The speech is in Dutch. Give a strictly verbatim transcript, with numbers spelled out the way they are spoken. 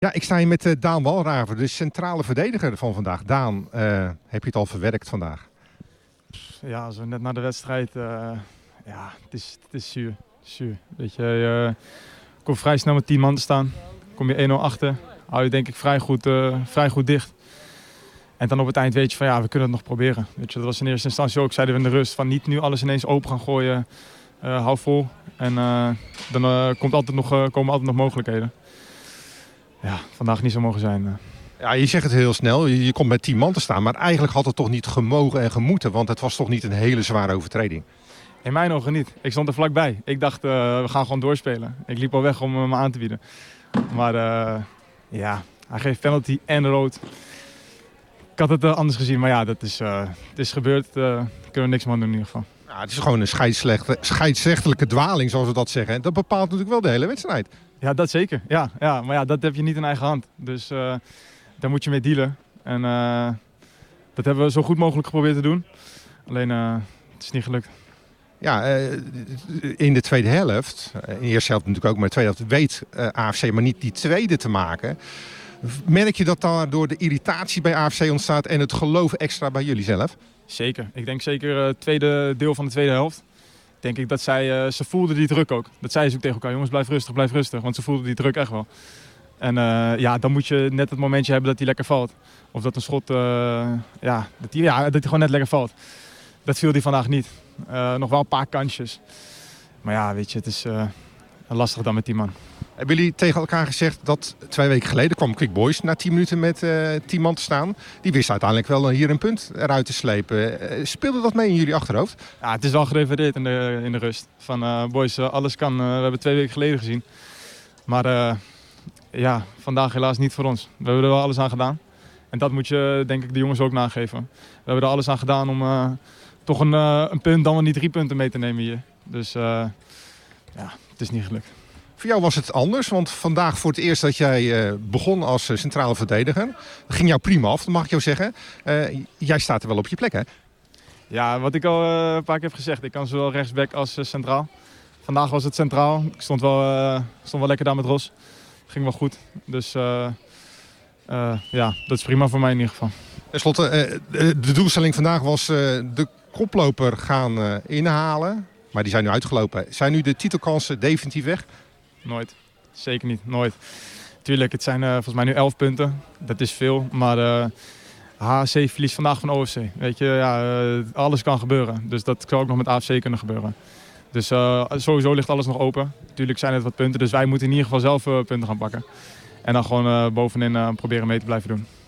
Ja, ik sta hier met uh, Daan Walraven, de centrale verdediger van vandaag. Daan, uh, heb je het al verwerkt vandaag? Ja, zo net na de wedstrijd. Uh, ja, het is, het is zuur. zuur. Weet je, je komt vrij snel met tien man te staan. Kom je één nul achter. Hou je denk ik vrij goed, uh, vrij goed dicht. En dan op het eind weet je van ja, we kunnen het nog proberen. Weet je, dat was in eerste instantie ook, zeiden we in de rust. Van niet nu alles ineens open gaan gooien. Uh, hou vol. En uh, dan uh, komt altijd nog, uh, komen altijd nog mogelijkheden. Ja, vandaag niet zo mogen zijn. Uh. Ja, je zegt het heel snel. Je, je komt met tien man te staan. Maar eigenlijk had het toch niet gemogen en gemoeten. Want het was toch niet een hele zware overtreding. In mijn ogen niet. Ik stond er vlakbij. Ik dacht, uh, we gaan gewoon doorspelen. Ik liep al weg om hem aan te bieden. Maar uh, ja, hij geeft penalty en rood. Ik had het uh, anders gezien. Maar ja, dat is, uh, het is gebeurd. Uh, daar kunnen we niks meer aan doen in ieder geval. Ja, het is gewoon een scheidsrechtelijke dwaling, zoals we dat zeggen. En dat bepaalt natuurlijk wel de hele wedstrijd. Ja, dat zeker. Ja, ja, maar ja, dat heb je niet in eigen hand. Dus uh, daar moet je mee dealen. En uh, dat hebben we zo goed mogelijk geprobeerd te doen. Alleen, uh, het is niet gelukt. Ja, uh, in de tweede helft, in de eerste helft natuurlijk ook, maar de tweede helft weet uh, A F C maar niet die tweede te maken. Merk je dat daardoor de irritatie bij A F C ontstaat en het geloof extra bij jullie zelf? Zeker. Ik denk zeker het tweede deel van de tweede helft. Denk ik dat zij, uh, ze voelden die druk ook. Dat zeiden ze ook tegen elkaar, jongens blijf rustig, blijf rustig. Want ze voelden die druk echt wel. En uh, ja, dan moet je net het momentje hebben dat hij lekker valt. Of dat een schot, uh, ja, dat hij ja, gewoon net lekker valt. Dat viel hij vandaag niet. Uh, nog wel een paar kansjes. Maar ja, weet je, het is uh, lastig dan met die man. Hebben jullie tegen elkaar gezegd dat twee weken geleden kwam Quick Boys na tien minuten met uh, tien man te staan. Die wist uiteindelijk wel hier een punt eruit te slepen. Uh, speelde dat mee in jullie achterhoofd? Ja, het is wel gerefereerd in de, in de rust. Van uh, boys, uh, alles kan. Uh, we hebben twee weken geleden gezien. Maar uh, ja, vandaag helaas niet voor ons. We hebben er wel alles aan gedaan. En dat moet je denk ik de jongens ook nageven. We hebben er alles aan gedaan om uh, toch een, uh, een punt, dan wel niet drie punten mee te nemen hier. Dus uh, ja, het is niet gelukt. Voor jou was het anders, want vandaag voor het eerst dat jij uh, begon als uh, centrale verdediger. Dat ging jou prima af, dat mag ik jou zeggen. Uh, jij staat er wel op je plek, hè? Ja, wat ik al uh, een paar keer heb gezegd. Ik kan zowel rechtsback als uh, centraal. Vandaag was het centraal. Ik stond wel, uh, stond wel lekker daar met Ros. Ging wel goed. Dus uh, uh, ja, dat is prima voor mij in ieder geval. Ten slotte, uh, de doelstelling vandaag was uh, de koploper gaan uh, inhalen. Maar die zijn nu uitgelopen. Zijn nu de titelkansen definitief weg? Nooit. Zeker niet. Nooit. Tuurlijk, het zijn uh, volgens mij nu elf punten. Dat is veel. Maar uh, H C verliest vandaag van O F C. Weet je, ja, uh, alles kan gebeuren. Dus dat kan ook nog met A F C kunnen gebeuren. Dus uh, sowieso ligt alles nog open. Tuurlijk zijn het wat punten. Dus wij moeten in ieder geval zelf uh, punten gaan pakken. En dan gewoon uh, bovenin uh, proberen mee te blijven doen.